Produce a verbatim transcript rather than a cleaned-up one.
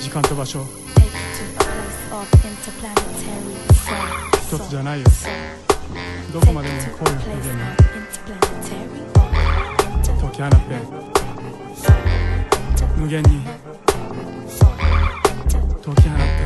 時間と場所一つじゃないよ。どこまでも恋を無限に解き放って無限に解き放って